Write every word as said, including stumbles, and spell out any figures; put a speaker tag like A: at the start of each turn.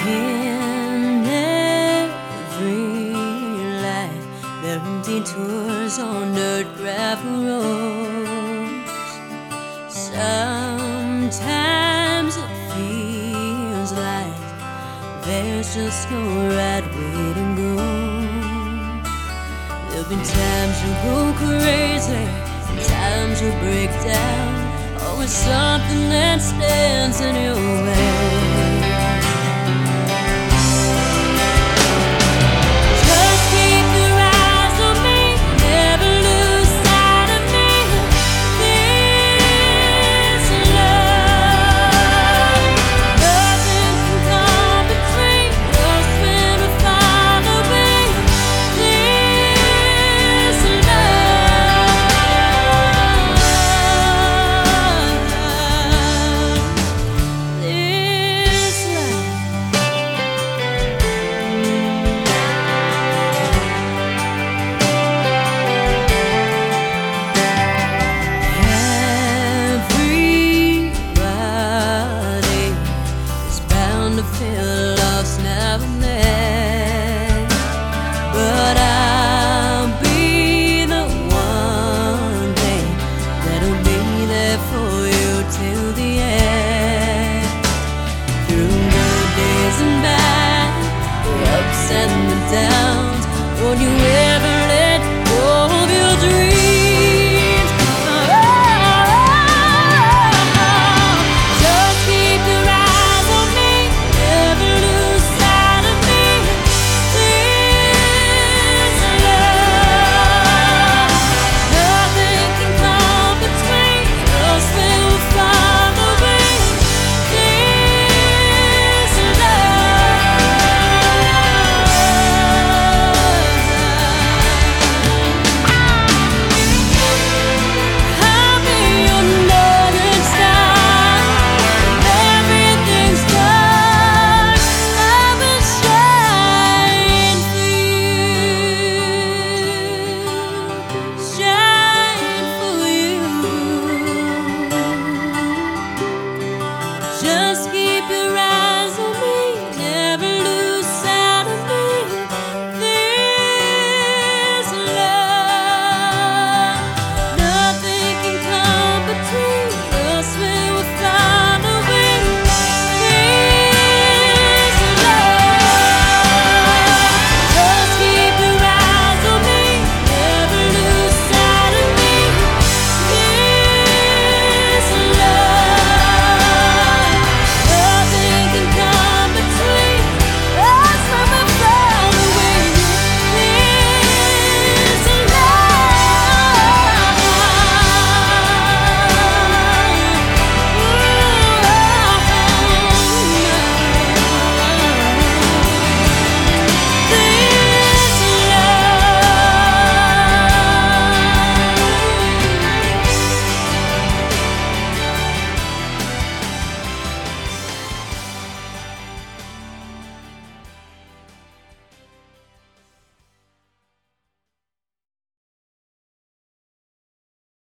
A: In every life, there are detours on dirt gravel roads. Sometimes it feels like there's just no right way to go. There've been times you go crazy, times you break down. Always something that stands in your way. To feel lost now and then, but I'll be the one thing that'll be there for you till the end. Through good days and bad, the ups and the downs, won't you ever